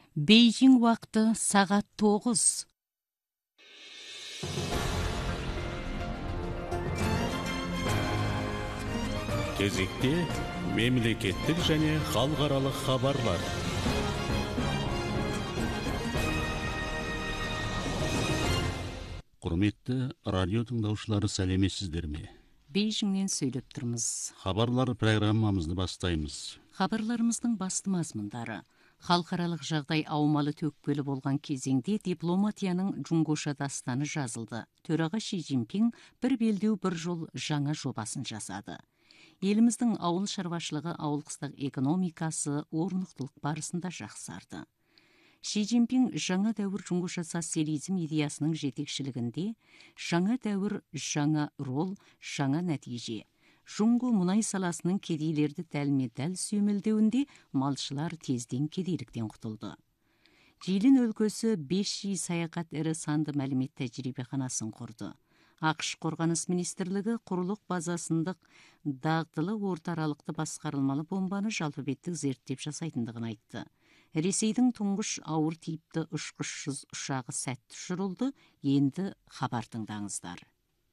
Бейжің уақыты сағат 9. Кезекте мемлекеттік және халықаралық хабарлар. Құрметті радио тыңдаушылары, сәлеметсіздер ме? Бейжіңнен сөйлеп тұрмыз. Хабарлар программамызды бастаймыз. Хабарларымыздың басты мазмұндары: халықаралық жағдай аумалы төкпелі болған кезеңде дипломатияның Джунгоша дастаны жазылды. Төраға Ши Цзиньпин бір белдеу бір жол жаңа жобасын жасады. Еліміздің ауыл шаруашылығы, ауыл-қыстақ экономикасы орнықтылық барысында жақсарды. Ши Цзиньпин жаңа дәуір Джунгоша социализм идеясының жетекшілігінде жаңа дәуір, жаңа рол, жаңа нәтиже. Жунго мұнай саласының кедейлерді дәлме-дәл сүйемелдеуінде малшылар тезден кедейліктен құтылды. Жилин өлкөсі 5G саяхат әрі санды мәлімет тәжірибеханасын құрды. ақш қорғаныс министрлігі құрылық базасындық дағдылы ортаралықты басқарылмалы бомбаны жалпы беттік зерттеп жасайтындығын айтты. Ресейдің тұңғыш ауыр типті ұшқышсыз ұшағы сәтті ұшырылды. Енді хабар тыңдаңыздар.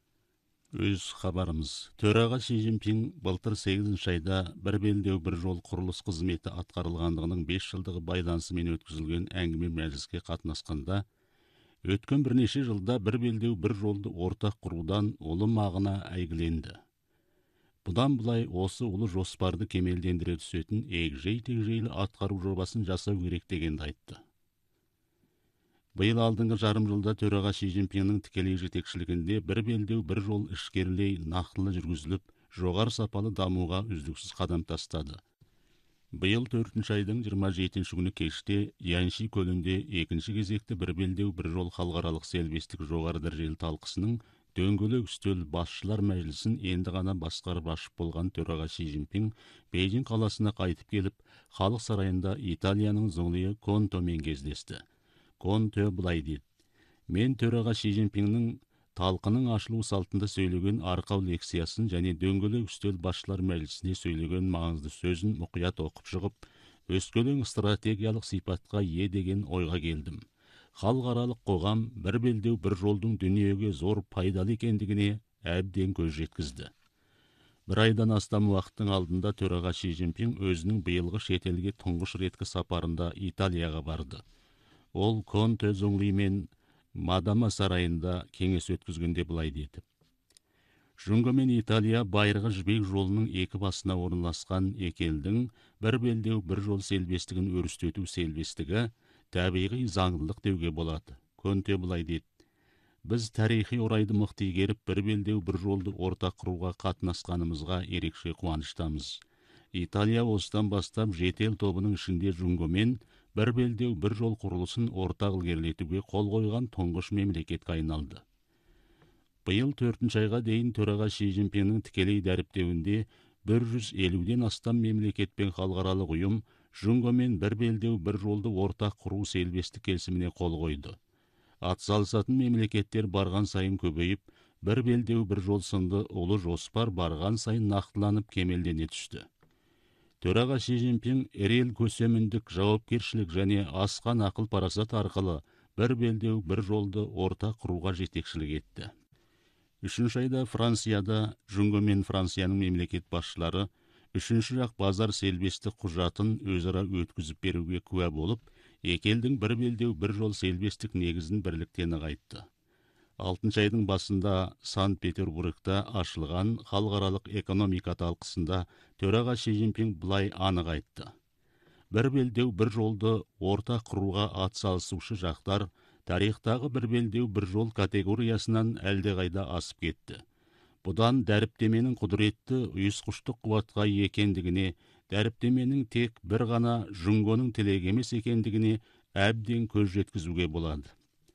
Өз хабарымыз. Төраға Ши Цзиньпин былтыр 8 айда бір белдеу бір жол құрылыс қызметі атқарылғандығының 5 жылдығы байланысымен өткізілген әңгіме мәжіліске қатынасқанда, өткен бірнеше жылда бір белдеу бір жолды ортақ құрудан ұлы мағына әйгіленді. Бұдан бұлай осы ұлы жоспарды кемелдендіре түсетін егжей-тегжейлі атқару жобасын жасау керек дегенді айтты. Биыл алдыңғы жарым жылда төраға Ши Цзиньпиннің тікелей жетекшілігінде бір белдеу бір жол ішкерлей нақтылы жүргізіліп, жоғары сапалы дамуға үздіксіз қадам тастады. Биыл 4 айдың 27 күні кеште Янши көлінде екінші кезекті бір белдеу бір жол халықаралық сервистік жоғары дәрежелі талқысының дөңгелек үстел басшылар мәжілісін енді ғана басқарып ашып болған төраға Ши Цзиньпин Бейжің қаласына қайтып келіп, халық сарайында Италияның зоңлиы Контомен кездесті. Конте былай деді: "Мен төраға Ши Цзиньпиннің талқының ашылу салтында сөйлеген арқау лекциясын және дөңгелек үстел басшылар мәжілісінде сөйлеген маңызды сөзін мұқият оқып шығып, өскелең стратегиялық сипатқа ие деген ойға келдім. Халықаралық қоғам бір белдеу бір жолдың дүниеге зор пайдалы екендігіне әбден көз жеткізді." Бір айдан астам уақыттың алдында төраға Ши Цзиньпин өзінің биылғы шетелге тұңғыш реткі сапарында Италияға барды. Ол Конте зоңлимен Мадама сарайында кеңес өткізгенде былай деді: "Жунго мен Италия байырғы жібек жолының екі басына орналасқан екі елдің бір белдеу бір жол селбестігін өрістету селбестігі табиғи заңдылық деуге болады." Конте былай деді: "Біз тарихи орайды мықты игеріп, бір белдеу бір жолды ортақ құруға қатынасқанымызға ерекше қуаныштамыз. Италия осыдан бастап жетел тобының ішінде Жунгомен бір белдеу бір жол құрылысын ортақ ілгерілетуге қол қойған тұңғыш мемлекетке айналды." Биыл 4 айға дейін төраға Ши Цзиньпиннің тікелей дәріптеуінде 150-ден астам мемлекет пен халықаралық ұйым Жунгомен бір белдеу бір жолды ортақ құру селбестік келісіміне қол қойды. Атсалысатын мемлекеттер барған сайын көбейіп, бір белдеу бір жол сынды ұлы жоспар барған сайын нақтыланып кемелдене түсті. Төраға Ши Цзиньпин ерел көсеміндік жауапкершілік және асқан ақыл парасат арқылы бір белдеу бір жолды ортақ құруға жетекшілік етті. 3 айда Францияда Жунго мен Францияның мемлекет басшылары 3 жақ базар селбестік құжатын өзара өткізіп беруге куә болып, екі елдің бір белдеу бір жол селбестік негізін бірліктен нығайтты. 6 айдың басында Санкт-Петербургта ашылған халықаралық экономика талқысында төраға Ши Цзиньпин былай анық айтты: "Бір белдеу бір жолды ортақ құруға атсалысушы жақтар тарихтағы бір белдеу бір жол категориясынан әлдеқайда асып кетті. Бұдан дәріптеменің құдіретті ұйысқыштық қуатқа екендігіне, дәріптеменің тек бір ғана Жунгоның тілегі емес екендігіне әбден көз жеткізуге болады."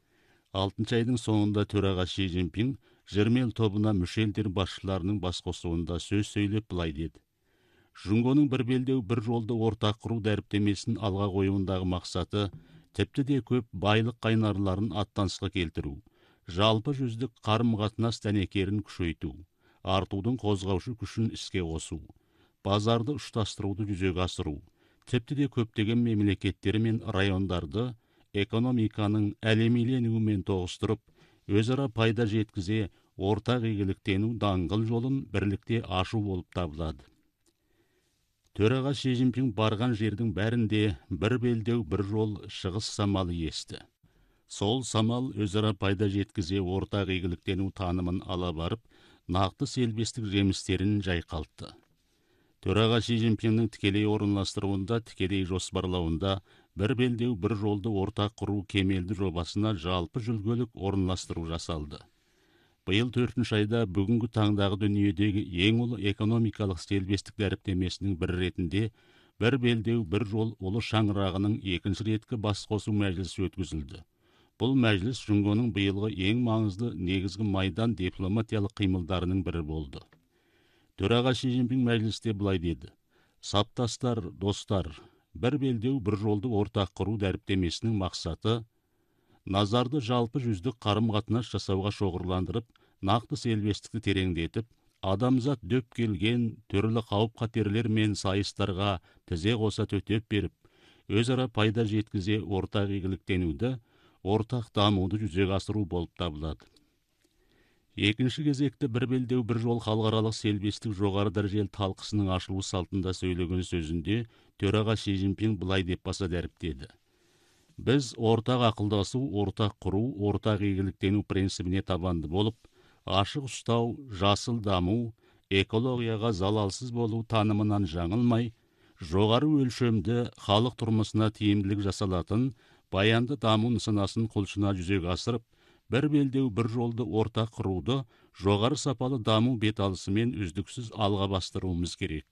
6 айдың соңында төраға Ши Цзиньпин Жермел тобына мүшелдер басшыларының басқосуында сөз сөйлеп былай деді: "Жунгоның бір белдеу бір жолды ортақ құру дәріптемесін алға қоюындағы мақсаты тіпті де көп байлық қайнарларын аттансқа келтіру, жалпы жүздік қарым-қатынас дәнекерін күшейту, артудың қозғаушы күшін іске қосу, базарды ұштастыруды жүзеге асыру, тіпті де көптеген мемлекеттері мен райондарды экономиканың әлемиленуімен тоғыстырып, өзара пайда жеткізе ортақ игіліктену даңғыл жолын бірлікте ашу болып табылады. Төраға Си Цзиньпин барған жердің бәрінде бір белдеу, бір жол шығыс самалы есті. Сол самал өзара пайда жеткізе ортақ игіліктену танымын ала барып, нақты селбестік жемістерін жайқалтты. Төраға Си Цзиньпиннің тікелей орынластыруында, тікелей жоспарлауында бір белдеу, бір жолды ортақ құру кемелді жобасына жалпы жүлгөлік орынластыру жасалды. Биыл 4 айда бүгінгі таңдағы дүниедегі ең ұлы экономикалық селбестік дәріптемесінің бір ретінде бір белдеу, бір жол ұлы шаңырағының екінші реткі бас қосу мәжілісі өткізілді. Бұл мәжіліс Жұңгоның биылғы ең маңызды негізгі майдан дипломатиялық қимылдарының бірі болды. Төраға Си Цзиньпин мәжілісте былай деді: "Саптастар, достар, бір белдеу, бір жолды ортақ құру дәріптемесінің мақсаты назарды жалпы жүздік қарым-қатынас жасауға шоғырландырып, нақты селбестікті тереңдетіп, адамзат дөп келген түрлі қауіп-қатерлер мен сайыстарға тізе қоса төтеп беріп, өзара пайда жеткізе ортақ игіліктенуді, ортақ дамуды жүзеге асыру болып табылады." Екінші кезекті бір белдеу, бір жол халықаралық селбестік жоғары дәрежелі талқысының ашылу салтында сөйлеген сөзінде төраға Си Цзиньпин былай деп баса дәріптеді: "Біз ортақ ақылдасу, ортақ құру, ортақ игіліктену принцибіне табанды болып, ашық ұстау, жасыл даму, экологияға залалсыз болу танымынан жаңылмай, жоғары өлшемді халық тұрмысына тиімділік жасалатын баянды даму нысанасын құлшына жүзеге асырып, бір белдеу, бір жолды ортақ құруды жоғары сапалы даму беталысымен үздіксіз алға бастыруымыз керек."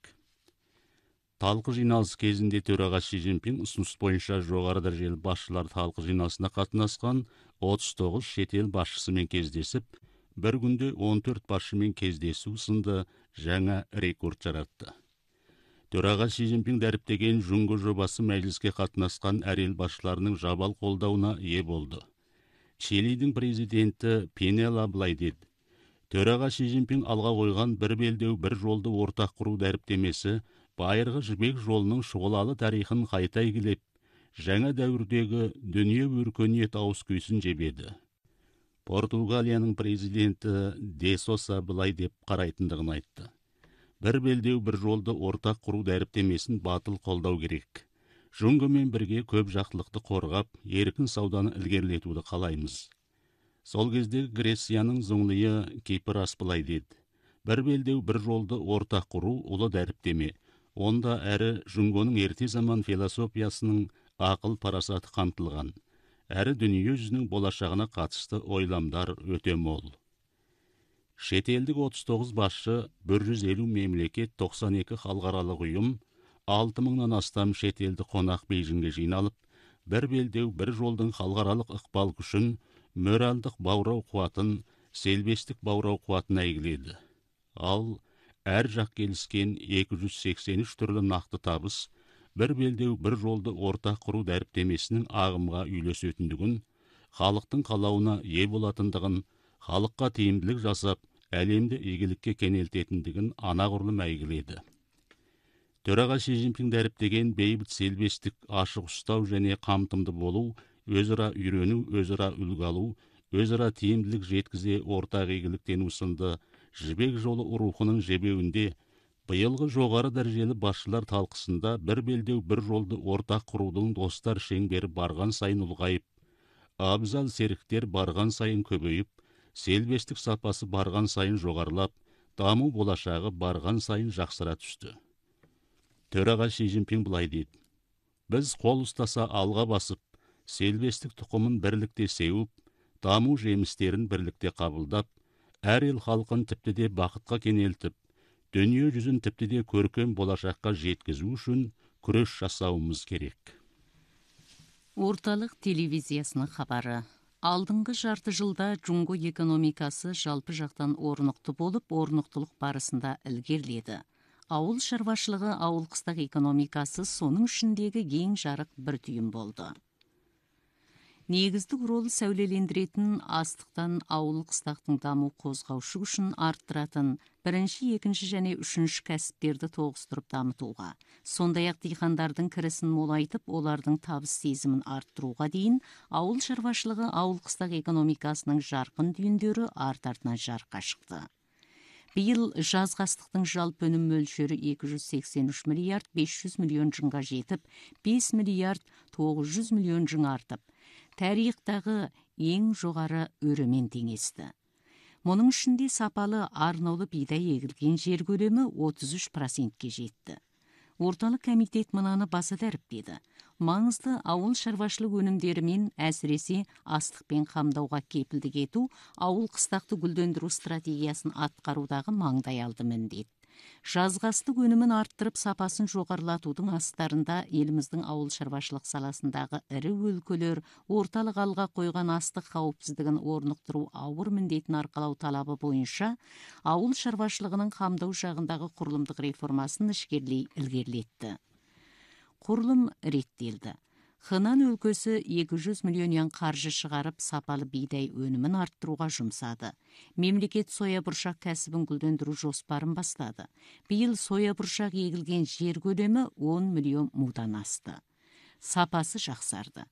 Талқы жиналысы кезінде төраға Си Цзиньпин ұсыныс бойынша жоғары дәрежелі басшылар талқы жиналысына қатынасқан 39 шетел басшысымен кездесіп, бір күнде 14 басшымен кездесу сынды жаңа рекорд жаратты. Төраға Си Цзиньпин дәріптеген Жұңго жобасы мәжіліске қатынасқан әр ел басшыларының жабал қолдауына ие болды. Чилидің президенті Пинела былай деді: "Төраға Си Цзиньпин алға қойған бір белдеу, бір жолды ортақ құру дәріптемесі байырғы жібек жолының шұғылалы тарихын қайта игілеп, жаңа дәуірдегі дүние өркениет ауыз күйсін жебеді." Португалияның президенті Де Соса былай деп қарайтындығын айтты: "Бір белдеу, бір жолды ортақ құру дәріптемесін батыл қолдау керек. Жұңгомен бірге көп жақтылықты қорғап, еркін сауданы ілгерілетуді қалаймыз." Сол кездегі Грецияның зұңлыйы Кипрас былай деді: "Бір белдеу, бір жолды ортақ құру ұлы дәріптеме. Онда әрі Жұңгоның ерте заман философиясының ақыл парасаты қамтылған, әрі дүние жүзінің болашағына қатысты ойламдар өте мол." Шетелдік 39 басшы, 150 мемлекет, 92 халықаралық ұйым, 6000-нан астам шетелді қонақ Бейжіңге жиналып, бір белдеу, бір жолдың халықаралық ықпал күшін, моральдық баурау қуатын, селбестік баурау қуатын әйгіледі. Ал әр жақ келіскен 283 түрлі нақты табыс, бір белдеу, бір жолды ортақ құру дәріптемесінің ағымға үйлесетіндігін, халықтың қалауына ие болатындығын, халыққа тиімділік жасап, әлемді игілікке кенелтетіндігін анағұрлым әйгіледі. Төраға Си Цзиньпин дәріптеген бейбіт селбестік, ашық ұстау және қамтымды болу, өзара үйрену, өзара үлгі алу, өзара тиімділік жеткізе ортақ игіліктену сынды жібек жолы рухының жебеуінде биылғы жоғары дәрежелі басшылар талқысында бір белдеу, бір жолды ортақ құрудың достар шеңбері барған сайын ұлғайып, абзал серіктер барған сайын көбейіп, селбестік сапасы барған сайын жоғарылап, даму болашағы барған сайын жақсыра түсті. Төраға Си Цзиньпин былай дейді: "Біз қол ұстаса алға басып, селбестік тұқымын бірлікте сеуіп, даму жемістерін бірлікте қабылдап, әр ел халқын тіпті де бақытқа кенелтіп, дүние жүзін тіпті де көркем болашаққа жеткізу үшін күрес жасауымыз керек." Орталық телевизиясының хабары. Алдыңғы жарты жылда Жұңго экономикасы жалпы жақтан орнықты болып, орнықтылық барысында ілгеріледі. Ауыл шаруашылығы, ауыл қыстақ экономикасы соның ішіндегі ең жарық бір түйін болды. Негіздік ролы сәулелендіретін астықтан ауыл қыстақтың даму қозғаушы күшін арттыратын бірінші, екінші және үшінші кәсіптерді тоғыстырып дамытуға, сондай-ақ диқандардың кірісін молайтып, олардың табыс сезімін арттыруға дейін ауыл шаруашылығы ауыл қыстақ экономикасының жарқын түйіндері арт-артынан жарыққа шықты. Биыл жазғы астықтың жалпы өнім мөлшері 283 миллиард 500 миллион жыңға жетіп, 5 миллиард 900 миллион жың артып, тарихтағы ең жоғары өремен теңесті. Мұның ішінде сапалы арнаулы бидай егілген жер көлемі 33%-ке жетті. Орталық комитет мынаны баса дәріптеді. Маңызды ауыл шаруашылық өнімдерімен, әсіресе астықпен қамдауға кепілдік ету ауыл қыстақты гүлдендіру стратегиясын атқарудағы маңдайалды міндет. Жазғастық өнімін арттырып, сапасын жоғарылатудың астарында еліміздің ауыл шаруашылық саласындағы ірі өлкөлер орталық алға қойған астық қауіпсіздігін орнықтыру ауыр міндетін арқалау талабы бойынша ауыл шаруашылығының қамдау жағындағы құрылымдық реформасын ішкерлей ілгерілетті. Құрылым реттелді. Хынан өлкөсі 200 миллион қаржы шығарып, сапалы бидай өнімін арттыруға жұмсады. Мемлекет соя бұршақ кәсібін гүлдендіру жоспарын бастады. Биыл соя бұршақ егілген жер көлемі 10 миллион мудан асты. Сапасы жақсарды.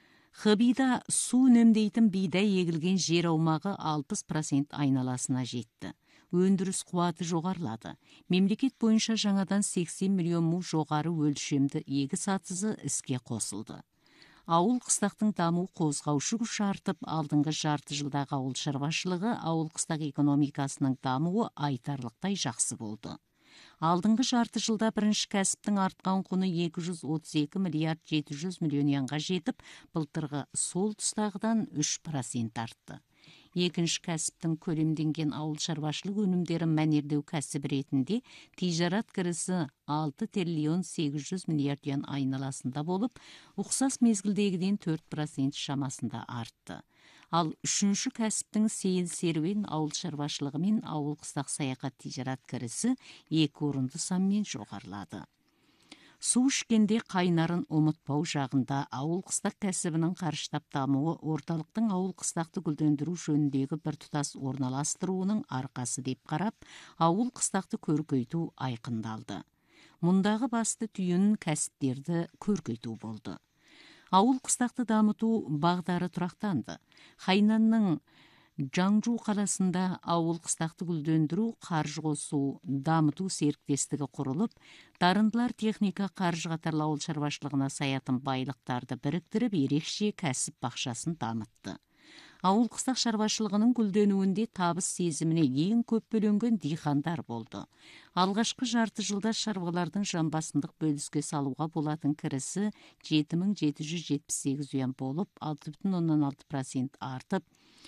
Хыбида су үнемдейтін бидай егілген жер аумағы 60% айналасына жетті. Өндіріс қуаты жоғарылады. Мемлекет бойынша жаңадан 80 миллион му жоғары өлшемді егіс сатысы іске қосылды. Ауыл қыстақтың даму қозғаушы күші артып, алдыңғы жарты жылдағы ауыл шаруашылығы, ауыл қыстақ экономикасының дамуы айтарлықтай жақсы болды. Алдыңғы жарты жылда бірінші кәсіптің артқан құны 232 миллиард 700 миллионға жетіп, былтырғы сол тұстағыдан 3% артты. Екінші кәсіптің көлемденген ауыл шаруашылық өнімдерін мәнерлеу кәсібі ретінде тижарат кірісі 6 триллион 800 миллиард юан айналасында болып, ұқсас мезгілдегіден 4% шамасында артты. Ал үшінші кәсіптің сейіл серуен ауыл шаруашылығы мен ауыл қыстақ саяхат тижарат кірісі 2 орынды санмен жоғарылады. Су ішкенде қайнарын ұмытпау жағында ауыл қыстақ кәсібінің қарыштап дамуы орталықтың ауыл қыстақты гүлдендіру жөніндегі біртұтас орналастыруының арқасы деп қарап, ауыл қыстақты көркейту айқындалды. Мұндағы басты түйін кәсіптерді көркейту болды. Ауыл қыстақты дамыту бағдары тұрақтанды. Хайнанның Жаңжу қаласында ауыл қыстақты гүлдендіру қаржы қосу дамыту серіктестігі құрылып, дарындылар техника қаржы қатарлы ауыл шаруашылығына саятын байлықтарды біріктіріп, ерекше кәсіп бақшасын дамытты. Ауыл қыстақ шаруашылығының гүлденуінде табыс сезіміне ең көп бөленген диқандар болды. Алғашқы жарты жылда шаруалардың жамбасындық бөліске салуға болатын кірісі 7778 юан болып, 6,6% артып,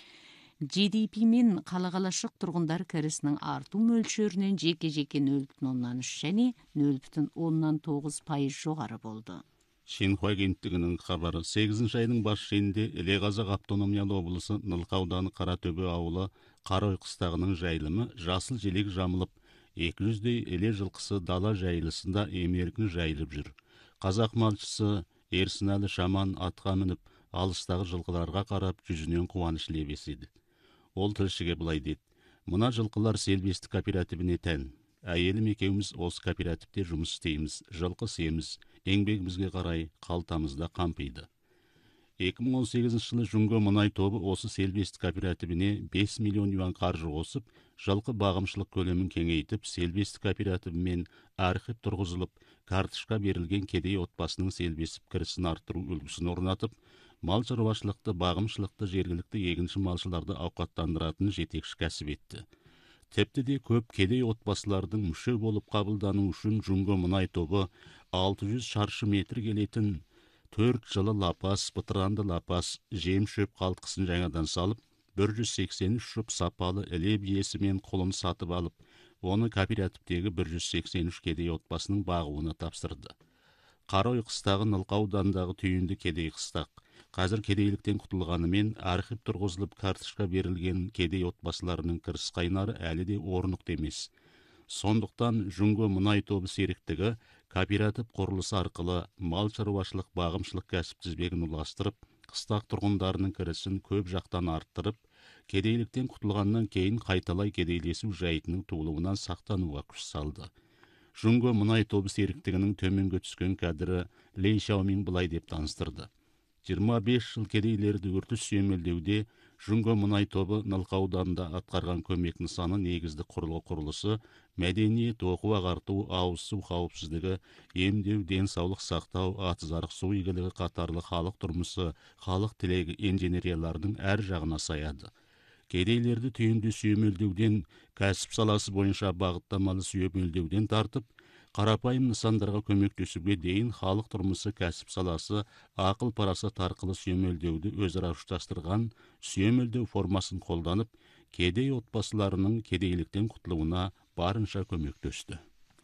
GDP мен қалақалашық тұрғындар кірісінің арту мөлшерінен жеке-жеке 0,3 және 0,9% жоғары болды. Шенхуа агенттігінің хабары 8 айдың бас шенінде Іле-Қазақ автономиялы облысы Нылқа ауданы Қаратөбе ауылы Қарой қыстағының жайылымы жасыл желек жамылып, 200-дей іле жылқысы дала жайылысында емеркін жайылып жүр. Қазақ малшысы Ерсінәлі Шаман атқа мініп, алыстағы жылқыларға қарап жүзінен қуаныш лебеседі. Ол тілшіге былай деді: "Мына жылқылар селбестік кооперативіне тән. Әйелім екеуміз осы кооперативте жұмыс істейміз, жылқы семіз, еңбегімізге қарай қалтамызда қампиды." 2018 жылы Жүнго мұнай тобы осы селбестік кооперативіне 5 миллион юан қаржы қосып, жылқы бағымшылық көлемін кеңейтіп, селбестік кооперативімен архив тұрғызылып, картышқа берілген кедей отбасының селбестік кірісін арттыру үлгісін орнатып, мал шаруашылықты, бағымшылықты, жергілікті егінші малшыларды ауқаттандыратын жетекші кәсіп етті. Тіпті де көп кедей отбасылардың мүше болып қабылдану үшін Жүнго мұнай тобы 600 шаршы метр келетін 4 жылы лапас, бытыранды лапас, жем шөп қалтқысын жаңадан салып, 183 жұп сапалы іле биесі мен құлын сатып алып, оны кооперативтегі 183 кедей отбасының бағуына тапсырды. Қарой қыстағы Нылқа ауданындағы түйінді кедей қыстақ. Қазір кедейліктен құтылғанымен архив тұрғызылып, картышқа берілген кедей отбасыларының кіріс қайнары әлі де орнықты емес. Сондықтан Жүнго мұнай тобы серіктігі кооператив құрылысы арқылы мал шаруашылық бағымшылық кәсіп тізбегін ұластырып, қыстақ тұрғындарының кірісін көп жақтан арттырып, кедейліктен құтылғаннан кейін қайталай кедейлесу жайтының туылуынан сақтануға күш салды. Жунго мұнай тобы серіктігінің төменге түскен кәдірі Лей Шаомин былай деп таныстырды. 25 жыл кедейлерді үртіс сүйемелдеуде Жунго мұнай тобы Нылқа ауданында атқарған көмек нысаны негізді құрылысы мәдениет, оқу ағарту, ауыз су қауіпсіздігі, емдеу, денсаулық сақтау, атызарық су игілігі қатарлы халық тұрмысы, халық тілегі инженерияларының әр жағына саяды. Кедейлерді түйінді сүйемелдеуден, кәсіп саласы бойынша бағыттамалы сүйемелдеуден тартып, қарапайым нысандарға көмектесуге дейін халық тұрмысы, кәсіп саласы, ақыл парасат арқылы сүйемелдеуді өзара ұштастырған сүйемелдеу формасын қолданып, кедей отбасыларының кедейліктен құтылуына барынша көмектесті.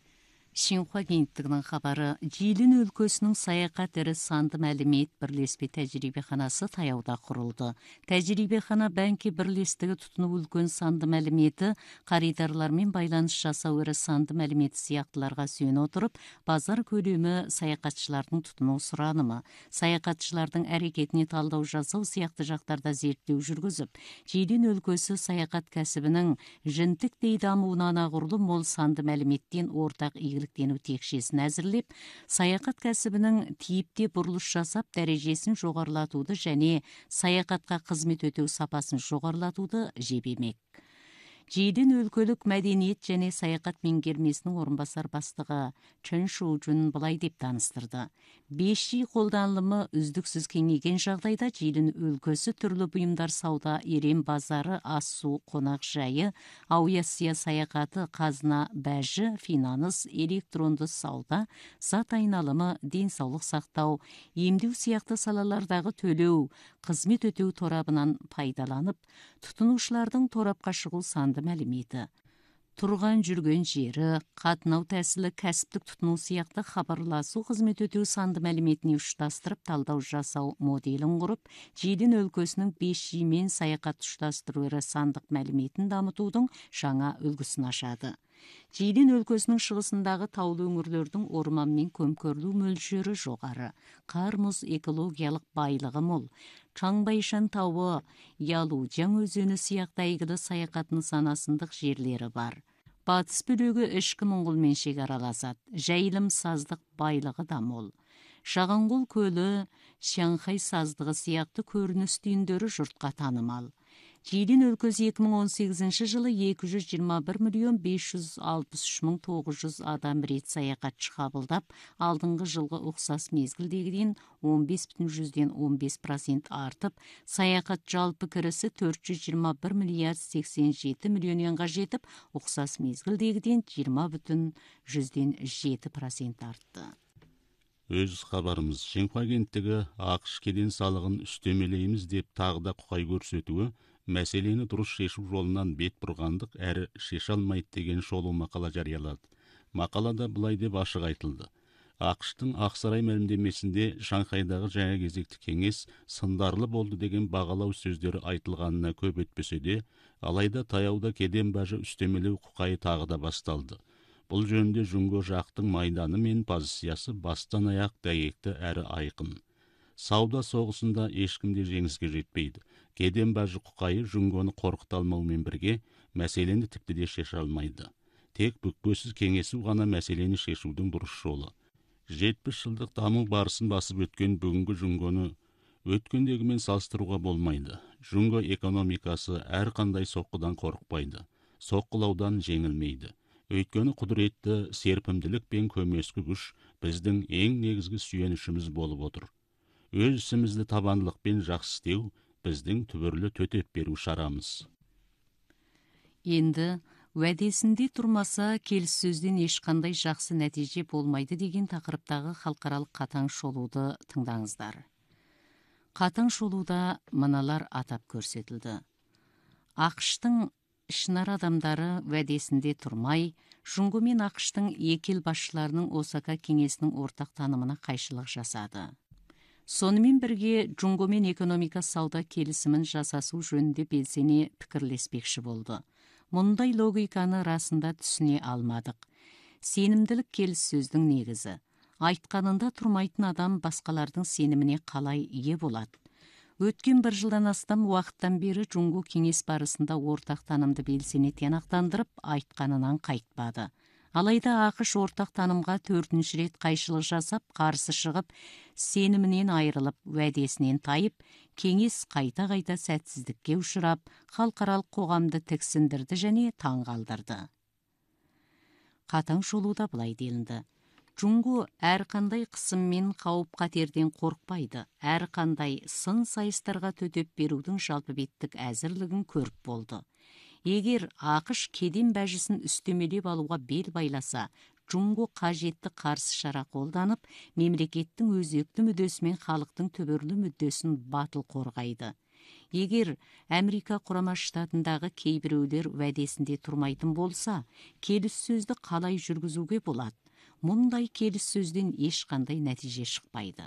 Шинхуа агенттігінің хабары, Жилин өлкөсінің саяқат әрі санды мәлімет бірлеспе тәжірибеханасы таяуда құрылды. Тәжірибехана бәнки бірлестігі тұтыну үлкен санды мәліметі, қаридарлармен байланыс жасау әрі санды мәліметі сияқтыларға сүйен отырып, базар көлемі саяқатшылардың тұтыну сұранымы, саяқатшылардың әрекетіне талдау жасау сияқты жақтарда зерттеу жүргізіп, Жилин өлкөсі саяқат кәсібінің жінтіктей дамуына анағұрлым мол санды мәліметтен ортақ игіліктену текшесін әзірлеп, саяқат кәсібінің тиіпте бұрылыш жасап дәрежесін жоғарылатуды және саяқатқа қызмет өтеу сапасын жоғарылатуды жебемек. Жилин өлкөлік мәдениет және саяқат меңгермесінің орынбасар бастығы Чөн Шужун былай деп таныстырды. 5G қолданылымы үздіксіз кеңейген жағдайда Жилин өлкөсі түрлі бұйымдар сауда, ерен базары, ас-су, қонақ жайы, ауясия саяқаты, қазына бәжі, финанс, электронды сауда, зат айналымы, денсаулық сақтау, емдеу сияқты салалардағы төлеу, қызмет өтеу торабынан пайдаланып, тұтынушылардың торапқа шығу санды мәліметі, тұрған жүрген жері, қатынау тәсілі, кәсіптік тұтыну сияқты хабарласу қызмет өтеу санды мәліметіне ұштастырып талдау жасау моделін құрып, Жилин өлкөсінің 5G мен саяқат ұштастыру әрі сандық мәліметін дамытудың жаңа үлгісін ашады. Жилин өлкөсінің шығысындағы таулы өңірлердің орманмен көмкерілу мөлшері жоғары, қар-мұз экологиялық байлығы мол. Чаңбайшан тауы, Ялужан өзені сияқты әйгілі саяқат нысанасындық жерлері бар. Батыс бөлігі ішкі Моңғолмен шекараласады. Жайылым саздық байлығы да мол. Шағанқол көлі, Шанхай саздығы сияқты көрініс түйіндері жұртқа танымал. Жилин өлкөсі 2018 жылы 221.563.900 адам рет саяқатшы қабылдап, алдыңғы жылғы ұқсас мезгілдегіден 15,15% артып, саяқат жалпы кірісі 421,87 миллионға жетіп, ұқсас мезгілдегіден 20,7% артты. Өз хабарымыз, Шинхуа агенттігі ақш кеден салығын үстемелейміз деп тағыда құқай көрсетуі, мәселені дұрыс шешу жолынан бет бұрғандық әрі шеше алмайды деген шолу мақала жариялады. Мақалада былай деп ашық айтылды. ақш-тың Ақсарай мәлімдемесінде Шанхайдағы жаңа кезекті кеңес сындарлы болды деген бағалау сөздері айтылғанына көп өтпесе де, алайда таяуда кеден бажы үстемелеу құқайы тағы да басталды. Бұл жөнінде Жунго жақтың майданы мен позициясы бастан аяқ дәйекті әрі айқын. Сауда соғысында ешкімде жеңіске жетпейді. Кеден бажы құқайы Жунгоны қорқыта алмаумен бірге мәселені тіпті де шеше алмайды. Тек бүкпесіз кеңесу ғана мәселені шешудің дұрыс жолы. 70 жылдық даму барысын басып өткен бүгінгі Жунгоны өткендегімен салыстыруға болмайды. Жунго экономикасы әрқандай соққыдан қорықпайды, соққылаудан жеңілмейді. Өйткені құдіретті серпімділік пен көмескі күш біздің ең негізгі сүйенішіміз болып отыр. Өз ісімізді табандылықпен жақсы істеу біздің түбірлі төтеп беру шарамыз. Енді уәдесінде тұрмаса келіссөзден ешқандай жақсы нәтиже болмайды деген тақырыптағы халықаралық қатаң шолуды тыңдаңыздар. Қатаң шолуда мыналар атап көрсетілді. ақш-тың ішінар адамдары уәдесінде тұрмай, Жунго мен ақш-тың екі ел басшыларының Осака кеңесінің ортақ танымына қайшылық жасады. Сонымен бірге Жунго мен экономика сауда келісімін жасасу жөнінде белсене пікірлеспекші болды. Мұндай логиканы расында түсіне алмадық. Сенімділік келіссөздің негізі. Айтқанында тұрмайтын адам басқалардың сеніміне қалай ие болады. Өткен бір жылдан астам уақыттан бері Жунго кеңес барысында ортақ танымды белсене тиянақтандырып айтқанынан қайтпады. Алайда ақш ортақ танымға 4-ші рет қайшылық жасап, қарсы шығып, сенімінен айырылып, уәдесінен тайып, кеңес қайта-қайта сәтсіздікке ұшырап, халықаралық қоғамды тіксіндірді және таңғалдырды. Қатаң шолуда былай делінді: Жунго әрқандай қысым мен қауіп қатерден қорықпайды, әрқандай сын сайыстарға төтеп берудің жалпы беттік әзірлігін көріп болды. Егер ақш кеден бәжісін үстемелеп алуға бел байласа, Жунго қажетті қарсы шара қолданып, мемлекеттің өзекті мүддесі мен халықтың түбірлі мүддесін батыл қорғайды. Егер Америка құрама штатындағы кейбіреулер уәдесінде тұрмайтын болса, келіссөзді қалай жүргізуге болады? Мұндай келіссөзден ешқандай нәтиже шықпайды.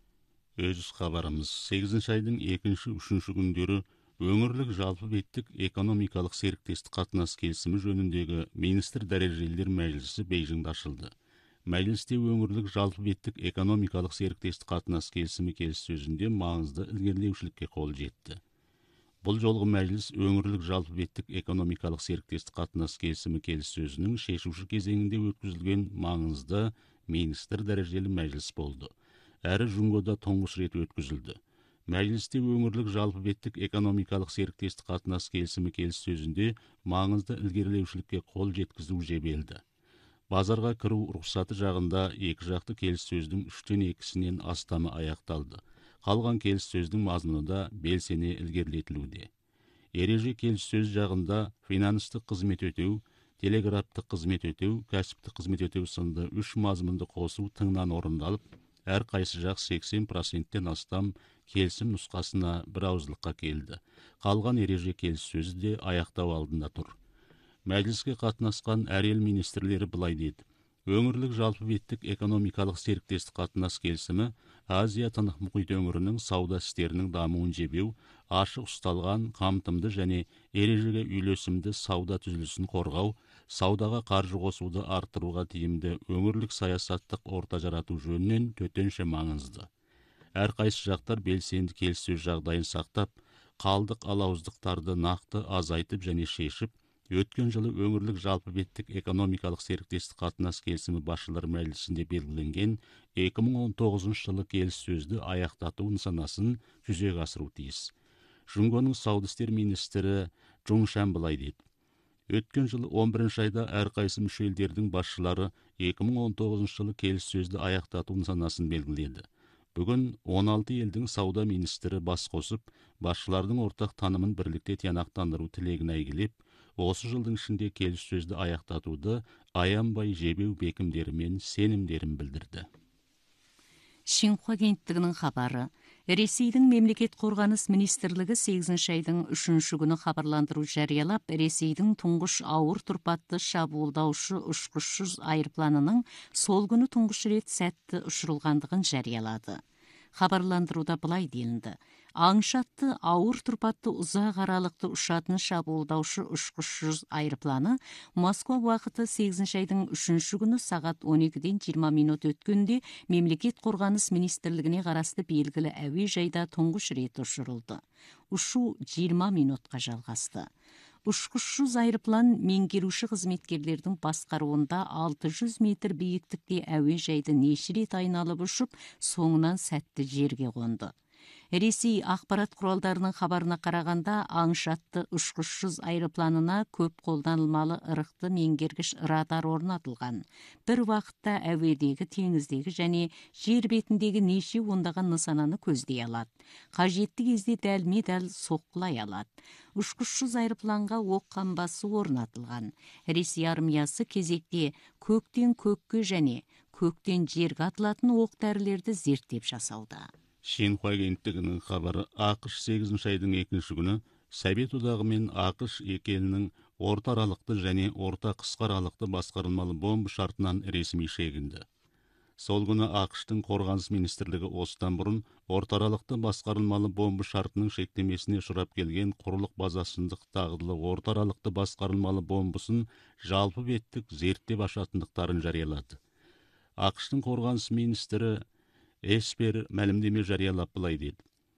Өз хабарымыз 8 айдың 2-3 күндері өңірлік жалпы беттік экономикалық серіктестік қатынас келісімі жөніндегі министр дәрежелілер мәжілісі Бейжіңде ашылды. Мәжілісте өңірлік жалпы беттік экономикалық серіктестік қатынас келісімі келіссөзінде маңызды ілгерілеушілікке қол жетті. Бұл жолғы мәжіліс өңірлік жалпы беттік экономикалық серіктестік қатынас келісімі келіссөзінің шешуші кезеңінде өткізілген маңызды министр дәрежелі мәжіліс болды. Әрі Жунгода тұңғыш рет өткізілді. Мәжілісте өңірлік жалпы беттік экономикалық серіктестік қатынас келісімі келіссөзінде маңызды ілгерілеушілікке қол жеткізу жебелді. Базарға кіру рұқсаты жағында екі жақты келіссөздің 3/2-сінен астамы аяқталды. Қалған келіссөздің мазмұны да белсене ілгерілетілуде. Ереже келіссөз жағында финанстық қызмет өтеу, телеграфтық қызмет өтеу, кәсіптік қызмет өтеу сынды 3 мазмұнды қосу тыңнан орындалып, әр қайсы жақ 80%-тен астам келісім нұсқасына бірауыздылыққа келді. Қалған ереже келіссөзі де аяқтау алдында тұр. Мәжіліске қатынасқан әр ел министрлері былай деді: өңірлік жалпы беттік экономикалық серіктестік қатынас келісімі Азия-Тынық мұхит өңірінің сауда істерінің дамуын жебеу, ашық ұсталған, қамтымды және ережеге үйлесімді сауда түзілісін қорғау, саудаға қаржы қосуды арттыруға тиімді өңірлік саясаттық орта жарату жөнінен төтенше маңызды. Әрқайсы жақтар белсенді келіссөз жағдайын сақтап, қалдық алауыздықтарды нақты азайтып және шешіп, өткен жылы өңірлік жалпы беттік экономикалық серіктестік қатынас келісімі басшылар мәжілісінде белгіленген 2019 жылы келіссөзді аяқтату нысанасын жүзеге асыру тиіс. Жунгоның сауда істер министрі Джун Шан былай деді: өткен жылы 11 айда әрқайсы мүше елдердің басшылары 2019 жылы келіссөзді аяқтату нысанасын белгіледі. Бүгін 16 елдің сауда министрі бас қосып, басшылардың ортақ танымын бірлікте тиянақтандыру тілегін әйгілеп, осы жылдың ішінде келіссөзді аяқтатуды аянбай жебеу бекімдерімен сенімдерін білдірді. Шинхуа агенттігінің хабары: Ресейдің мемлекет қорғаныс министрлігі 8 айдың 3 күні хабарландыру жариялап, Ресейдің тұңғыш ауыр тұрпатты шабуылдаушы ұшқышсыз айырпланының сол күні тұңғыш рет сәтті ұшырылғандығын жариялады. Хабарландыруда былай делінді: аңшатты ауыр тұрпатты ұзақ аралықты ұшатын шабуылдаушы ұшқышсыз айырпланы Москва уақыты 8 айдың 3 күні сағат 12-ден 20 минут өткенде мемлекет қорғаныс министрлігіне қарасты белгілі әуежайда тұңғыш рет ұшырылды. Ұшу 20 минутқа жалғасты. Ұшқышсыз айырплан меңгеруші қызметкерлердің басқаруында 600 метр биіктікте әуежайды неше рет айналып ұшып, соңынан сәтті жерге қонды. Ресей ақпарат құралдарының хабарына қарағанда, аңшатты ұшқышсыз айырпланына көп қолданылмалы ырықты меңгергіш радар орнатылған. Бір уақытта әуедегі, теңіздегі және жер бетіндегі неше ондаған нысананы көздей алады. Қажетті кезде дәлме-дәл соққылай алады. Ұшқышсыз айырпланға оқ қамбасы орнатылған. Ресей армиясы кезекте көктен көкке және көктен жерге атылатын оқ-дәрілерді зерттеп жасауда. Шинхуа агенттігінің хабары: ақш 8 айдың 2 күні Совет одағы мен ақш екі елінің орта аралықты және орта қысқа аралықты басқарылмалы бомба шартынан ресми шегінді. Сол күні ақштың қорғаныс министрлігі осыдан бұрын орта аралықты басқарылмалы бомба шартының шектемесіне ұшырап келген құрлық базасындық тағдылы орта аралықты басқарылмалы бомбасын жалпы беттік зерттеп ашатындықтарын жариялады. ақштың қорғаныс министрі Эспер мәлімдеме жариялап былай деді: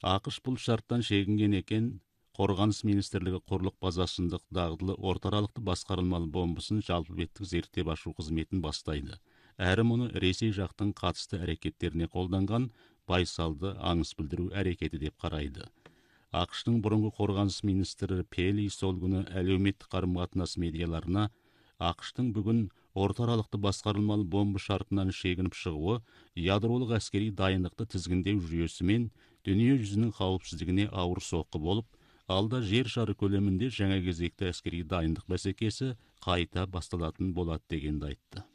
АКШ бұл шарттан шегінген екен, Қорғаныс министрлігі құрлық базасындық дағдылы ортаралықты басқарылмалы бомбасын жалпы беттік зерттеп ашу қызметін бастайды. Әрі мұны Ресей жақтың қатысты әрекеттеріне қолданған байсалды аңыс білдіру әрекеті деп қарайды. АКШ-тың бұрынғы қорғаныс министрі Пели сол күні әлеуметтік қарым-қатынас медиаларына АКШ-тың бүгін ортаралықты басқарылмалы бомба шартынан шегініп шығуы ядролық әскери дайындықты тізгіндеу жүйесімен дүние жүзінің қауіпсіздігіне ауыр соққы болып, алда жер шары көлемінде жаңа кезекті әскери дайындық бәсекесі қайта басталатын болады дегенді айтты.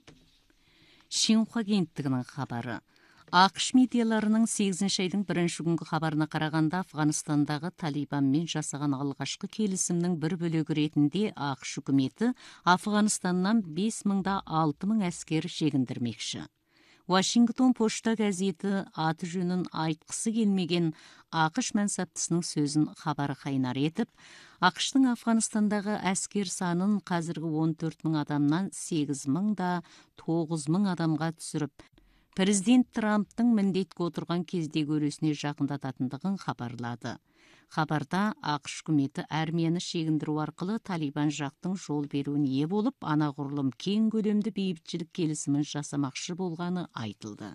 Шинхуа агенттігінің хабары. АКШ медиаларының 8 айдың бірінші күнгі хабарына қарағанда Афғанстандағы Талибанмен жасаған алғашқы келісімнің бір бөлігі ретінде АКШ үкіметі Афғанстаннан 5000-да 6000 әскер шегіндірмекші. Вашингтон пошта газеті аты жөнін айтқысы келмеген АКШ мәнсаптысының сөзін хабары қайнар етіп, АКШ-тың Афғанстандағы әскер санын қазіргі 14.000 адамнан 8000-да 9000 адамға түсіріп, Президент Трамптың міндетке отырған кездегі өресіне жақындататындығын хабарлады. Хабарда АКШ үкіметі армияны шегіндіру арқылы Талибан жақтың жол беруін ие болып, анағұрлым кең көлемді бейбітшілік келісімін жасамақшы болғаны айтылды.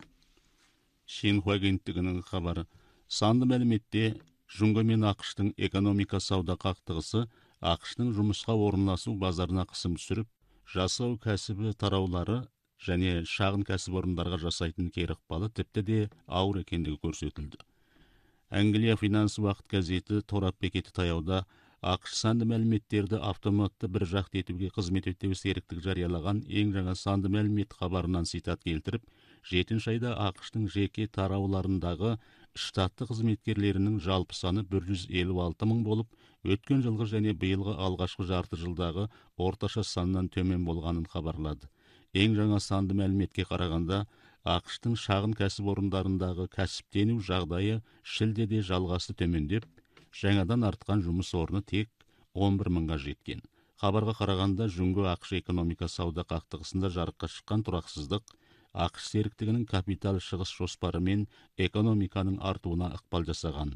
Шинхуа агенттігінің хабары. Санды мәліметте Жұңғы мен АКШ-тың экономика сауда қақтығысы АКШ-тың жұмысқа орналасу базарына қысым түсіріп, жасау кәсібі тараулары және шағын кәсіпорындарға жасайтын кері ықпалы тіпті де ауыр екендігі көрсетілді. Англия финансы уақыт газеті торап бекеті таяуда АКШ санды мәліметтерді автоматты бір жақты етуге қызмет етуі серіктік жариялаған ең жаңа санды мәлімет хабарынан цитат келтіріп, 7 айда АКШ-тың жеке тарауларындағы штатты қызметкерлерінің жалпы саны 156 мың болып, өткен жылғы және биылғы алғашқы жарты жылдағы орташа саннан төмен болғанын хабарлады. Ең жаңа санды мәліметке қарағанда, АКШ-тың шағын кәсіпорындарындағы кәсіптену жағдайы шілдеде жалғасы төмендеп, жаңадан артқан жұмыс орны тек 11 мыңға жеткен. Хабарға қарағанда, Жұңғы АКШ экономика сауда қақтығысында жарыққа шыққан тұрақсыздық АКШ серіктігінің капитал шығыс жоспары мен экономиканың артуына ықпал жасаған.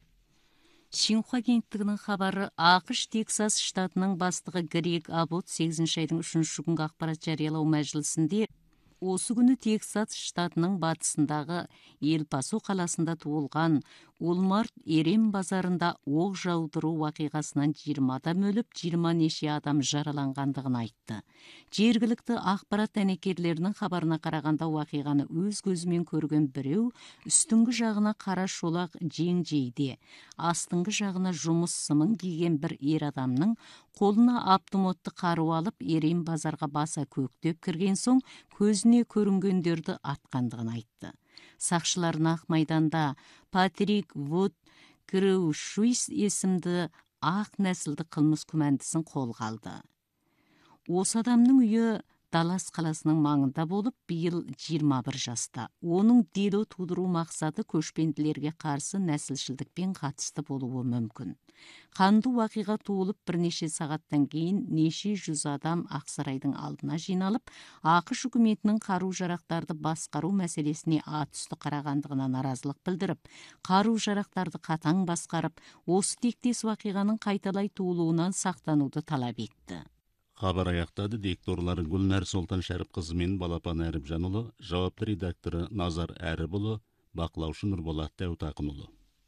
Шинхуа агенттігінің хабары. АКШ Тексас штатының бастығы Грег Аббот 8 айдың 3 күнгі ақпарат жариялау мәжілісінде осы күні Тексас штатының батысындағы Ел-Пасо қаласында туылған Улмарт Ерем базарында оқ жаудыру вақиғасынан 20 адам өліп, 20 неше адам жараланғандығын айтты. Жергілікті ақпарат дәнекерлерінің хабарына қарағанда вақиғаны өз көзімен көрген біреу үстіңгі жағына қара шолақ жең жейде, астыңғы жағына жұмыс сымын киген бір ер адамның қолына автоматты қару алып Ерем базарға баса көктеп кірген соң көзіне көрінгендерді атқандығын айтты. Сақшылардың ақ майданда Патрик Вуд Гроушуис есімді ақ нәсілді қылмыс күмәндісін қолға алды. Осы адамның үйі Даллас қаласының маңында болып, биыл 21 жаста. Оның дело тудыру мақсаты көшпенділерге қарсы нәсілшілдікпен қатысты болуы мүмкін. Қанды уақиға туылып бірнеше сағаттан кейін неше жүз адам Ақсарайдың алдына жиналып, АКШ үкіметінің қару-жарақтарды басқару мәселесіне атүсті қарағандығына наразылық білдіріп, қару-жарақтарды қатаң басқарып, осы тектес уақиғаның қайталай туылуынан сақтануды талап етті. Хабар аяқтады. Дикторлары Гүлнәр Солтан Шәріпқызы мен Балапан Әріпжанұлы, жауапты редакторы Назар Әріпұлы, бақылаушы Нұрболат Дәутақынұлы.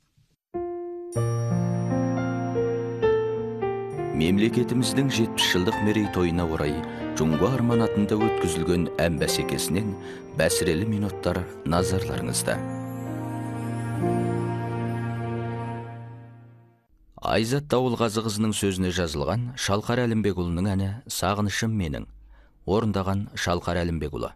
Мемлекетіміздің 70 жылдық мерейтойына орай Жұңғы Арман атында өткізілген ән бәсекесінен бәсірелі минуттар назарларыңызда. Айзат Дауылғазықызының сөзіне жазылған Шалқар Әлімбекұлының әні «Сағынышым менің». Орындаған Шалқар Әлімбекұлы.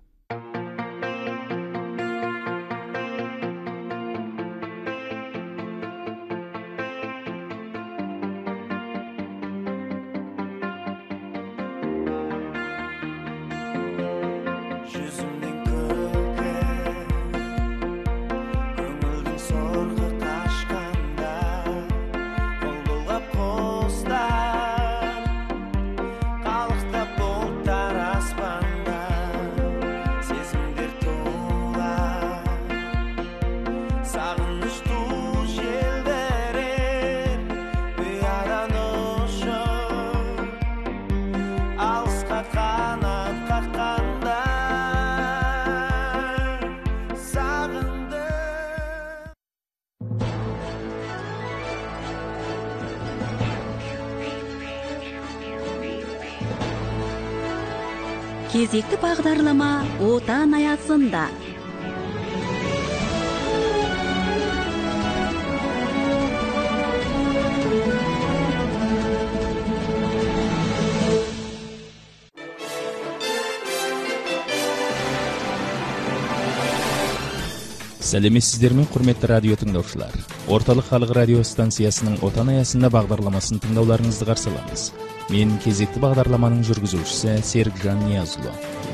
кезекті бағдарлама отан аясында. Сәлеметсіздер ме, құрметті радио тыңдаушылар. Орталық халық радио станциясының отан аясында бағдарламасын тыңдауларыңызды қарсы аламыз. Мен кезекті бағдарламаның жүргізушісі Серікжан Ниязұлы.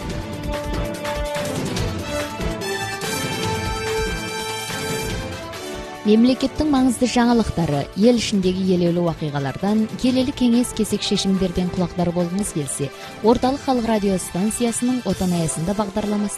Мемлекеттің маңызды жаңалықтары, ел ішіндегі елеулі уақиғалардан, келелі кеңес кесек шешімдерден құлақтар болғыңыз келсе, Орталық халық радио станциясының отан аясында бағдарламасын